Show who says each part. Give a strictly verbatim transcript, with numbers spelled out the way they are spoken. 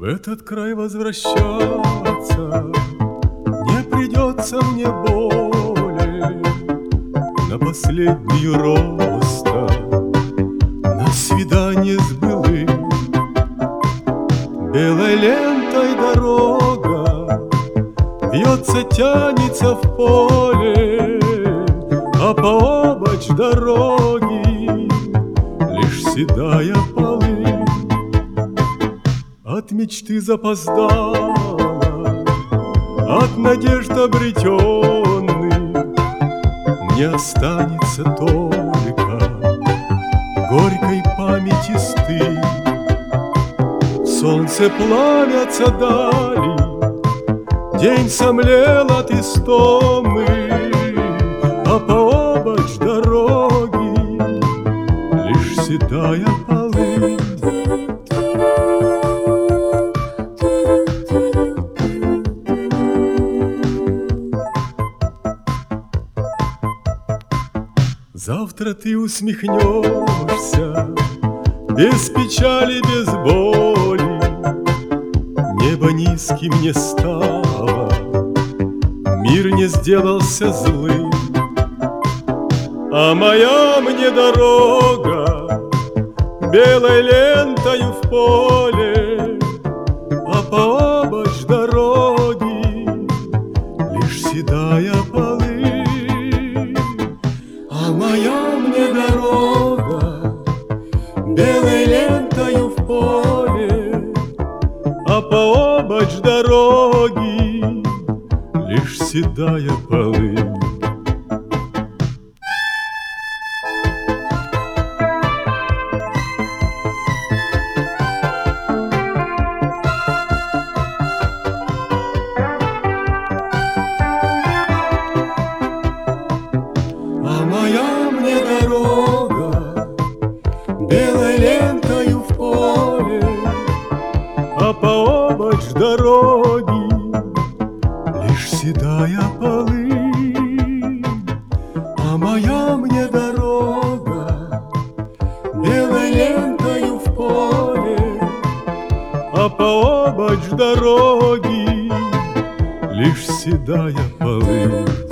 Speaker 1: этот край возвращаться не придется мне более. На последнюю роста, на свидание с былым. Белой лентой дорога вьется, тянется в поле, а пообочь дороги лишь седая полынь. От мечты запоздала, от надежд обретенных мне останется только горькой памяти стыд. В солнце плавятся дали, день сомлел от истомы, а пообочь дороги лишь седая полынь. Завтра ты усмехнешься, без печали, без боли. Небо низким не стало, мир не сделался злым. А моя мне дорога белой лентою в поле, а пообочь дороги лишь седая полынь. А моя мне дорога белой лентою в поле, а пообочь дороги лишь седая полынь. А моя мне дорога белой лентою в поле, а пообочь дороги лишь седая полынь. А моя мне дорога белой лентою в поле, а пообочь дороги лишь седая полынь.